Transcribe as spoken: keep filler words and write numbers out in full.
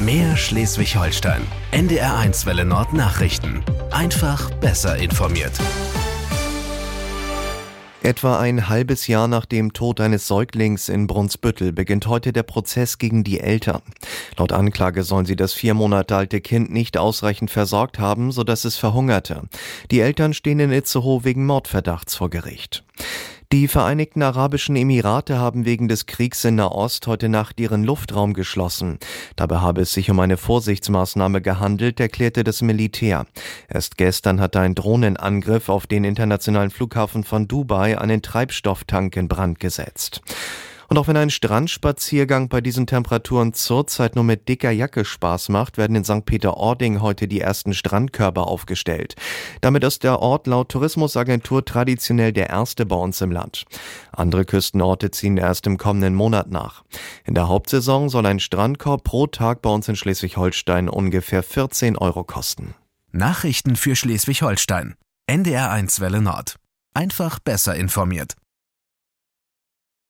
Mehr Schleswig-Holstein. N D R eins Welle Nord Nachrichten. Einfach besser informiert. Etwa ein halbes Jahr nach dem Tod eines Säuglings in Brunsbüttel beginnt heute der Prozess gegen die Eltern. Laut Anklage sollen sie das vier Monate alte Kind nicht ausreichend versorgt haben, sodass es verhungerte. Die Eltern stehen in Itzehoe wegen Mordverdachts vor Gericht. Die Vereinigten Arabischen Emirate haben wegen des Kriegs in Nahost heute Nacht ihren Luftraum geschlossen. Dabei habe es sich um eine Vorsichtsmaßnahme gehandelt, erklärte das Militär. Erst gestern hatte ein Drohnenangriff auf den internationalen Flughafen von Dubai einen Treibstofftank in Brand gesetzt. Und auch wenn ein Strandspaziergang bei diesen Temperaturen zurzeit nur mit dicker Jacke Spaß macht, werden in Sankt Peter-Ording heute die ersten Strandkörbe aufgestellt. Damit ist der Ort laut Tourismusagentur traditionell der erste bei uns im Land. Andere Küstenorte ziehen erst im kommenden Monat nach. In der Hauptsaison soll ein Strandkorb pro Tag bei uns in Schleswig-Holstein ungefähr vierzehn Euro kosten. Nachrichten für Schleswig-Holstein. N D R eins Welle Nord. Einfach besser informiert.